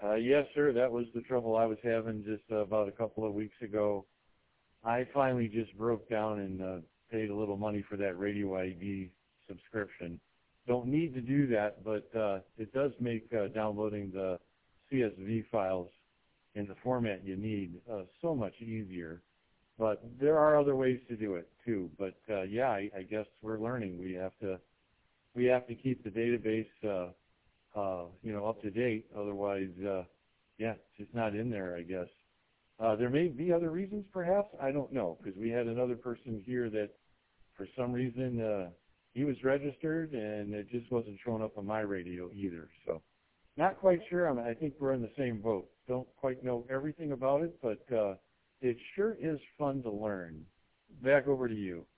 Yes, sir. That was the trouble I was having just about a couple of weeks ago. I finally just broke down and paid a little money for that Radio ID subscription. Don't need to do that, but it does make downloading the CSV files in the format you need so much easier. But there are other ways to do it too. But yeah, I guess we're learning. We have to keep the database up to date. Otherwise, yeah, it's just not in there, I guess. There may be other reasons, perhaps. I don't know, because we had another person here that, for some reason, he was registered, and it just wasn't showing up on my radio either. So, not quite sure. I think we're in the same boat. Don't quite know everything about it, but it sure is fun to learn. Back over to you.